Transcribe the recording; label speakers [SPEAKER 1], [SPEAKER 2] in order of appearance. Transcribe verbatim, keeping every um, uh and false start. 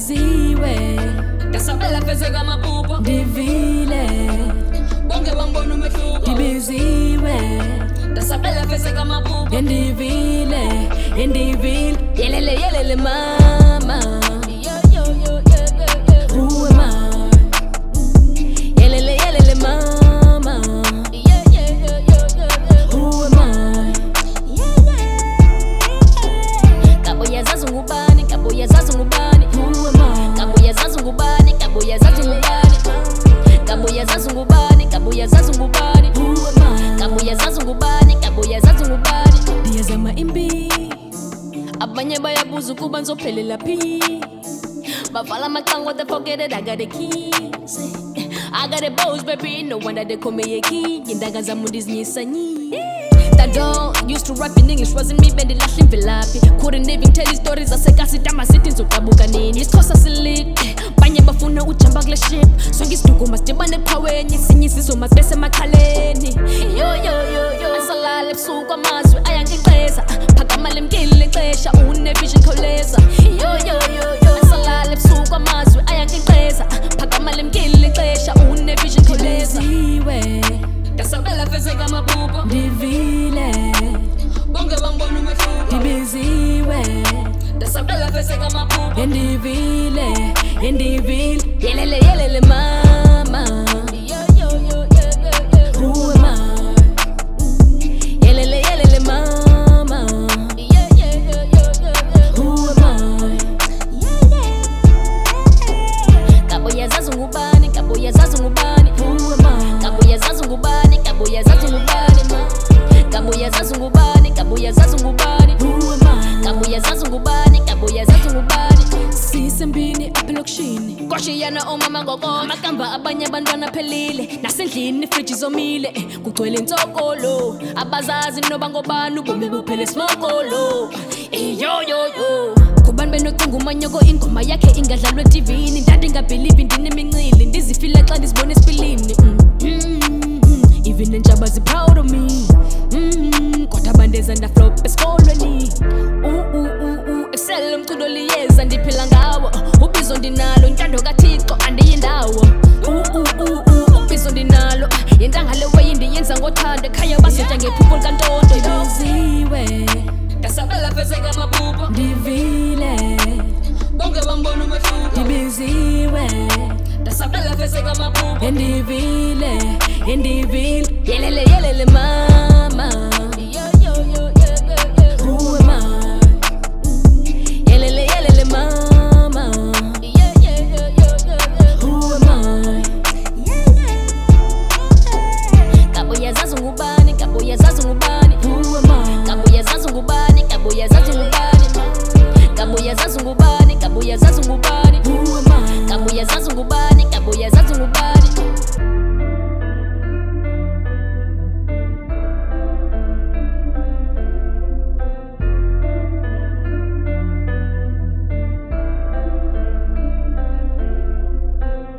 [SPEAKER 1] Ndibiziwe
[SPEAKER 2] Dasabela feze kama pupo
[SPEAKER 1] Ndivile
[SPEAKER 2] Bonge bambonu mefuko
[SPEAKER 1] Ndibiziwe
[SPEAKER 2] Dasabela feze kama pupo
[SPEAKER 1] Ndivile Ndivile Yelele yelele mama
[SPEAKER 2] Yo yo yo yo yo yo
[SPEAKER 1] Who am I? Yelele yelele mama
[SPEAKER 2] Yeah yeah yo yo yo yo
[SPEAKER 1] Who am I?
[SPEAKER 2] Kabuya zazu ngubani, kabuya zazu ngubani
[SPEAKER 1] Who am I?
[SPEAKER 2] Kabuya zazu ngubani, kabuya zazu ngubani Kabuya zazu ngubani, kabuya zazu ngubani
[SPEAKER 1] Who am I?
[SPEAKER 2] Kabuya zazu ngubani, kabuya zazu ngubani
[SPEAKER 1] Ndiyazama imbi
[SPEAKER 2] Abanye bayabuza ukuba nzophelela phi Bavala makango they forget it I got the keys I got the bows baby no wonder they call me a key Indaga zamu ndizinyisa nyi That dog used to rap in English wasn't me bendi lahle imvelaphi Couldn't even tell his stories asekasita amasithi ngizoqabuka nini Isixhosa silide banye bafuna ujamba kule ship Sonke isiduko masidibane eqhaweni sinye isizwe masibese emakhaleni Yo yo yo yo asalala ebusuku amazwi ayangixeza phakama lemkile ixesha unevision khawuleza Yo yo yo yo asalala ebusuku amazwi ayangixeza phakama lemkile ixesha unevision khawuleza
[SPEAKER 1] Ndibiziwe
[SPEAKER 2] Dasabela feze kama pupo
[SPEAKER 1] Ndivile
[SPEAKER 2] Bonge bambonu mefuko
[SPEAKER 1] Ndibiziwe
[SPEAKER 2] Dasabela feze kama pupo
[SPEAKER 1] Ndivile Ndivile Yelele yelele mama
[SPEAKER 2] Yo yo yo yo yo yo
[SPEAKER 1] Who am I? Yelele yelele mama
[SPEAKER 2] Yeah yeah yo yo yo yo
[SPEAKER 1] Who am I?
[SPEAKER 2] Kabuya zazu ngubani, kabuya zazu ngubani
[SPEAKER 1] Who am I?
[SPEAKER 2] Kabuya zazu ngubani, kabuya zazu ngubani Kabuya zazu ngubani, kabuya zazu ngubani
[SPEAKER 1] Who am I?
[SPEAKER 2] Kabuya zazu ngubani, kabuya zazu ngubani
[SPEAKER 1] Sisembini apha elokishini
[SPEAKER 2] Kwashiyana omama ngokoma Makamba abanye abantwana phelile Nasendlini ifriji zomile Kugcwele intsokolo Abazazi noba ngobani ubomi buphele smokolo Eh yo yo yo Kubani benocinga umanyoko ingoma yakhe ingadlalwa etivini Ndade ngabhelivi ndinemincili Ndizifile xa ndizibona esipilini mm. mm. Even entshaba zi-proud of me mm. Kodwa bandeza ndaflop esikolweni uh, uh, uh, uh. Ekusele umculo liyeza ndiphila ngawo Ubizo ndinalo intando kaThixo andiyindawo uh, uh, uh, uh. Ubizo ndinalo yentangale weyi ndiyenza ngothando Ekhaya basentsha ngephupho likantondo
[SPEAKER 1] Ndibiziwe
[SPEAKER 2] Dasabela feze kama pupo
[SPEAKER 1] Ndivile
[SPEAKER 2] Bonge bambonu mefuko
[SPEAKER 1] Ndibiziwe
[SPEAKER 2] Dasabela feze kama pupo
[SPEAKER 1] Ndivile Ndivile Yelele yelele mama